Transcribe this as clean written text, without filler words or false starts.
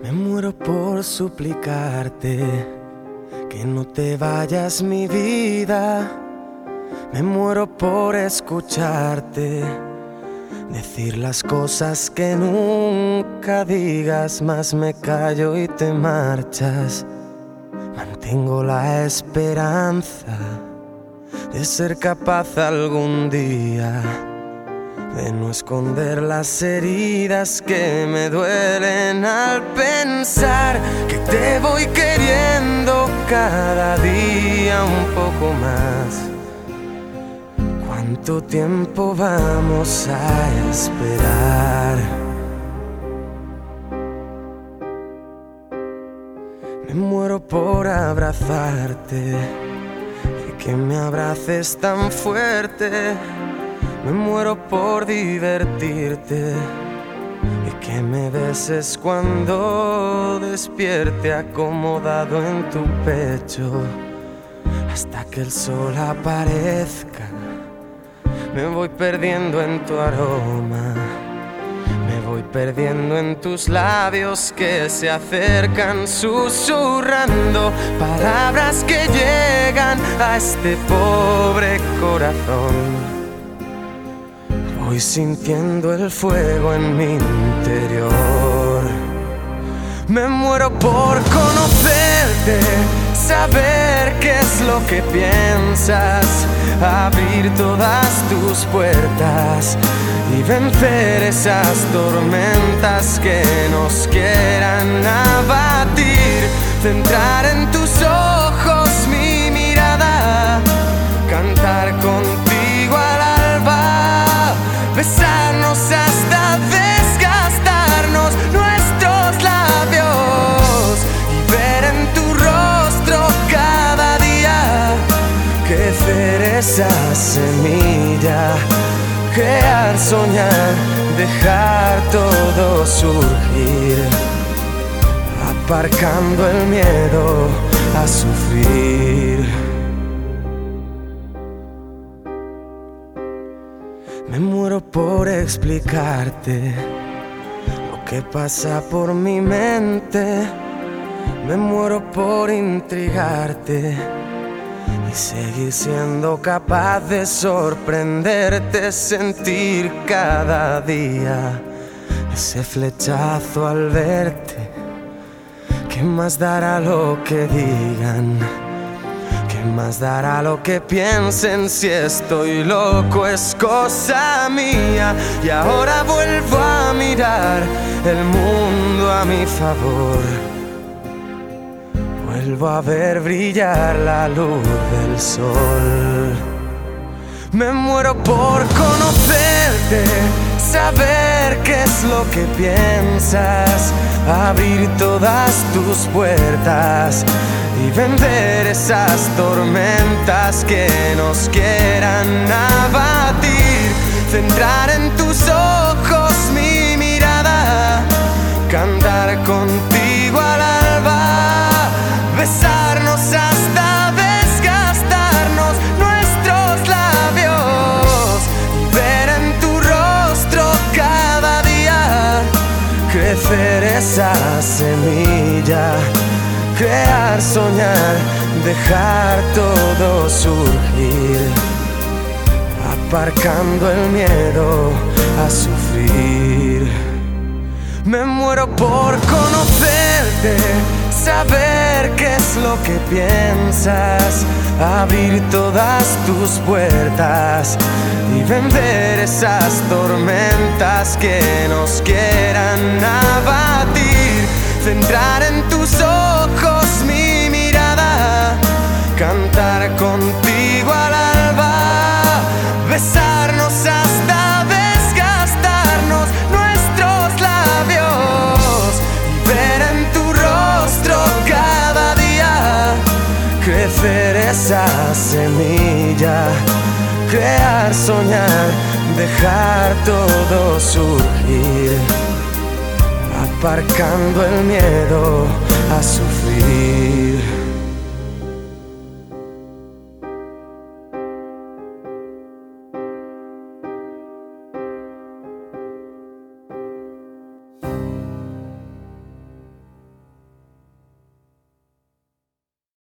Me muero por suplicarte que no te vayas, mi vida. Me muero por escucharte decir las cosas que nunca digas, mas me callo y te marchas. Mantengo la esperanza de ser capaz algún día de no esconder las heridas que me duelen al pensar que te voy queriendo cada día un poco más. ¿Cuánto tiempo vamos a esperar? Me muero por abrazarte y que me abraces tan fuerte. Me muero por divertirte y que me beses cuando despierte acomodado en tu pecho hasta que el sol aparezca. Me voy perdiendo en tu aroma, me voy perdiendo en tus labios que se acercan susurrando palabras que llegan a este pobre corazón. Voy sintiendo el fuego en mi interior. Me muero por conocerte, saber qué es lo que piensas, abrir todas tus puertas y vencer esas tormentas que nos quieran abatir. Centrar en tus ojos mi mirada, cantar contigo al alba, besarnos hasta desgastarnos nuestros labios y ver en tu rostro cada día crecer esa semilla, crear, soñar, dejar todo surgir, aparcando el miedo a sufrir. Me muero por explicarte lo que pasa por mi mente. Me muero por intrigarte y seguir siendo capaz de sorprenderte, sentir cada día ese flechazo al verte. ¿Qué más dará lo que digan? ¿Qué más dará lo que piensen? Si estoy loco es cosa mía. Y ahora vuelvo a mirar el mundo a mi favor. Vuelvo a ver brillar la luz del sol. Me muero por conocerte, saber qué es lo que piensas, abrir todas tus puertas y vencer esas tormentas que nos quieran abatir. Centrar en tus ojos mi mirada, cantar contigo al alba, besarnos hasta desgastarnos nuestros labios y ver en tu rostro cada día crecer esa semilla, crear, soñar, dejar todo surgir, aparcando el miedo a sufrir. Me muero por conocerte, saber qué es lo que piensas, abrir todas tus puertas y vencer esas tormentas que nos quieran abatir. Centrar en tus ojos mi mirada, cantar contigo al alba, besarnos hasta desgastarnos nuestros labios y ver en tu rostro cada día crecer esa semilla, crear, soñar, dejar todo surgir, aparcando el miedo a sufrir.